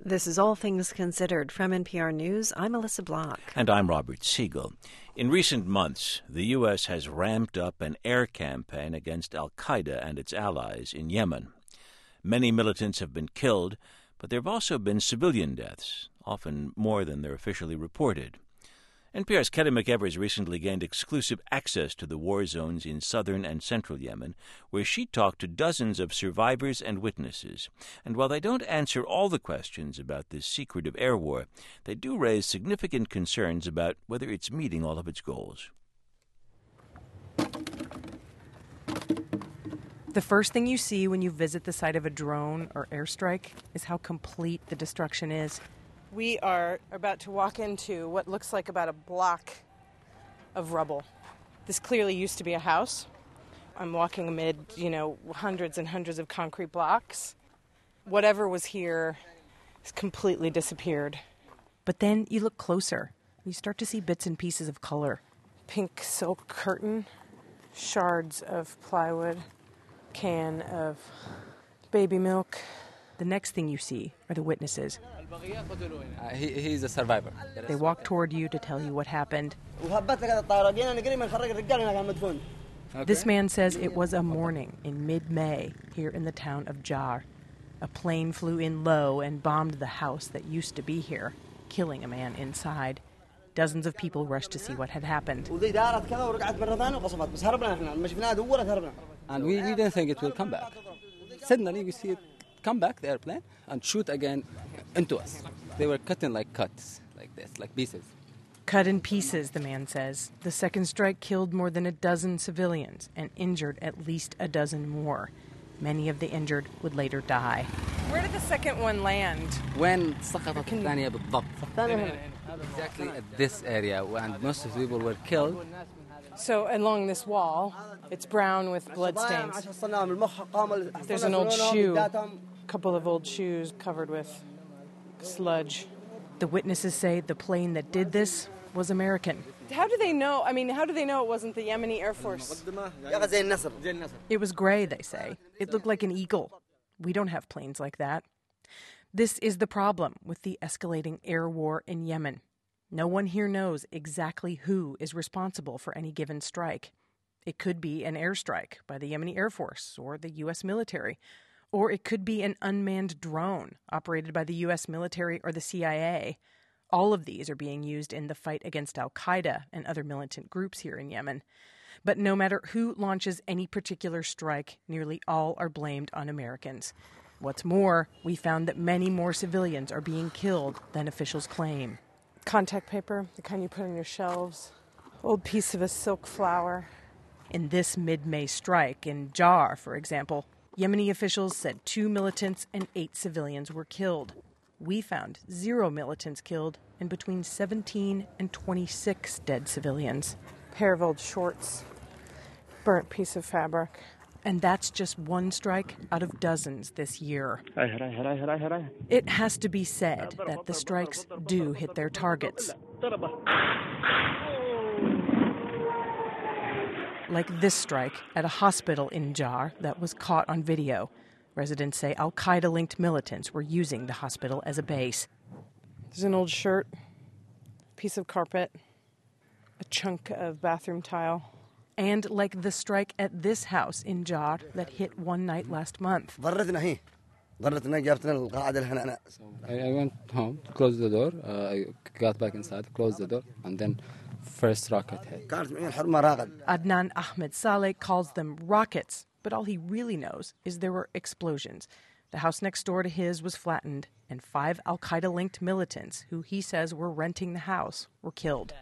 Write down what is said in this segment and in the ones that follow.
This is All Things Considered from NPR News. I'm Alyssa Block. And I'm Robert Siegel. In recent months, the U.S. has ramped up an air campaign against al-Qaeda and its allies in Yemen. Many militants have been killed, but there have also been civilian deaths, often more than they're officially reported. NPR's Kelly McEvers recently gained exclusive access to the war zones in southern and central Yemen, where she talked to dozens of survivors and witnesses. And while they don't answer all the questions about this secretive air war, they do raise significant concerns about whether it's meeting all of its goals. The first thing you see when you visit the site of a drone or airstrike is how complete the destruction is. We are about to walk into what looks like about a block of rubble. This clearly used to be a house. I'm walking amid, hundreds and hundreds of concrete blocks. Whatever was here has completely disappeared. But then you look closer. You start to see bits and pieces of color. Pink silk curtain, shards of plywood, can of baby milk. The next thing you see are the witnesses. He's a survivor. They walk toward you to tell you what happened. This man says it was a morning in mid-May here in the town of Jar. A plane flew in low and bombed the house that used to be here, killing a man inside. Dozens of people rushed to see what had happened. And we didn't think it will come back. Suddenly we see it come back, the airplane, and shoot again into us. They were cutting like cuts, like this, like pieces. Cut in pieces, the man says. The second strike killed more than a dozen civilians and injured at least a dozen more. Many of the injured would later die. Where did the second one land? When سقطت الثانية بالضبط. Exactly at this area, and most of the people were killed. So along this wall, it's brown with bloodstains. There's an old shoe, a couple of old shoes covered with sludge. The witnesses say the plane that did this was American. How do they know? How do they know it wasn't the Yemeni Air Force? It was gray, they say. It looked like an eagle. We don't have planes like that. This is the problem with the escalating air war in Yemen. No one here knows exactly who is responsible for any given strike. It could be an airstrike by the Yemeni Air Force or the U.S. military, or it could be an unmanned drone operated by the U.S. military or the CIA. All of these are being used in the fight against al-Qaeda and other militant groups here in Yemen. But no matter who launches any particular strike, nearly all are blamed on Americans. What's more, we found that many more civilians are being killed than officials claim. Contact paper, the kind you put on your shelves. Old piece of a silk flower. In this mid-May strike in Jar, for example, Yemeni officials said 2 militants and 8 civilians were killed. We found 0 militants killed and between 17 and 26 dead civilians. Pair of old shorts, burnt piece of fabric. And that's just one strike out of dozens this year. It has to be said that the strikes do hit their targets. Like this strike at a hospital in Jar that was caught on video. Residents say al-Qaeda-linked militants were using the hospital as a base. There's an old shirt, piece of carpet, a chunk of bathroom tile. And like the strike at this house in Jar that hit one night last month. I went home, closed the door, I got back inside, closed the door, and then first rocket hit. Adnan Ahmed Saleh calls them rockets, but all he really knows is there were explosions. The house next door to his was flattened, and 5 al-Qaeda-linked militants, who he says were renting the house, were killed.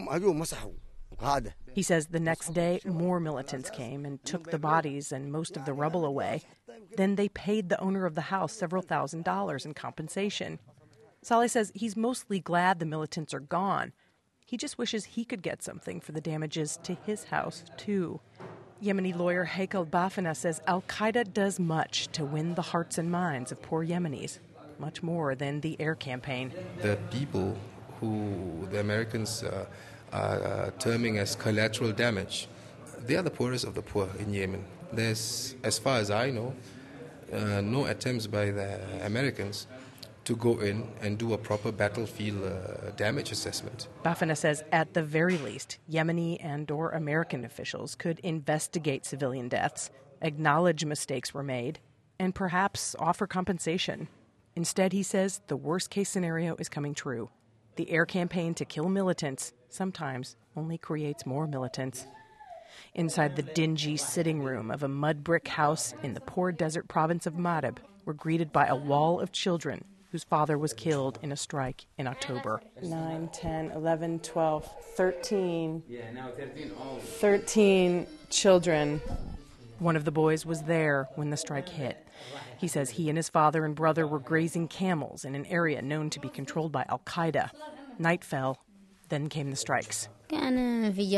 He says the next day, more militants came and took the bodies and most of the rubble away. Then they paid the owner of the house several $1,000s in compensation. Saleh says he's mostly glad the militants are gone. He just wishes he could get something for the damages to his house, too. Yemeni lawyer Heikel Bafana says al-Qaeda does much to win the hearts and minds of poor Yemenis, much more than the air campaign. The people who the Americans are terming as collateral damage, they are the poorest of the poor in Yemen. There's, as far as I know, no attempts by the Americans to go in and do a proper battlefield damage assessment. Bafana says at the very least, Yemeni and/or American officials could investigate civilian deaths, acknowledge mistakes were made, and perhaps offer compensation. Instead, he says the worst-case scenario is coming true. The air campaign to kill militants sometimes only creates more militants. Inside the dingy sitting room of a mud brick house in the poor desert province of Marib, we're greeted by a wall of children whose father was killed in a strike in October. 9, 10, 11, 12, 13. 13 children. One of the boys was there when the strike hit. He says he and his father and brother were grazing camels in an area known to be controlled by Al-Qaeda. Night fell, then came the strikes. He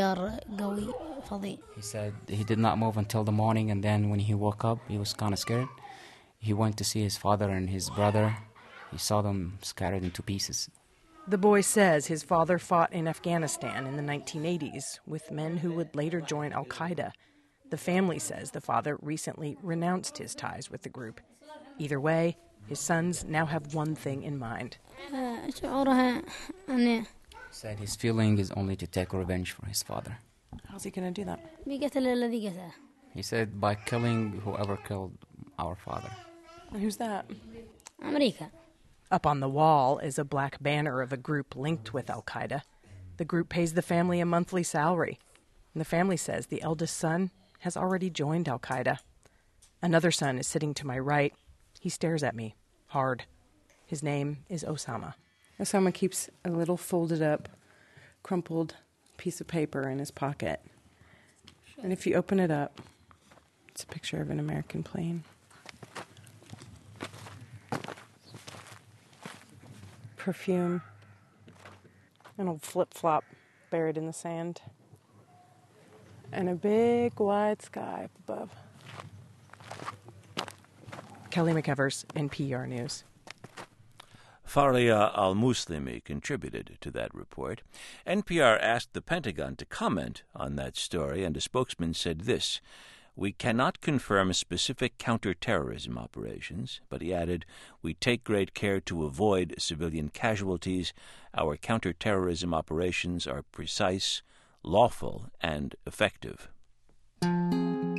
said he did not move until the morning, and then when he woke up, he was kind of scared. He went to see his father and his brother. He saw them scattered into pieces. The boy says his father fought in Afghanistan in the 1980s with men who would later join Al-Qaeda. The family says the father recently renounced his ties with the group. Either way, his sons now have one thing in mind. He said his feeling is only to take revenge for his father. How's he going to do that? He said by killing whoever killed our father. And who's that? America. Up on the wall is a black banner of a group linked with Al-Qaeda. The group pays the family a monthly salary. And the family says the eldest son has already joined Al-Qaeda. Another son is sitting to my right. He stares at me, hard. His name is Osama. Osama keeps a little folded up, crumpled piece of paper in his pocket. And if you open it up, it's a picture of an American plane. Perfume. An old flip-flop buried in the sand. And a big wide sky up above. Kelly McEvers, NPR News. Faria Al-Muslimi contributed to that report. NPR asked the Pentagon to comment on that story, and a spokesman said this: "We cannot confirm specific counterterrorism operations," but he added, "We take great care to avoid civilian casualties. Our counterterrorism operations are precise, lawful, and effective."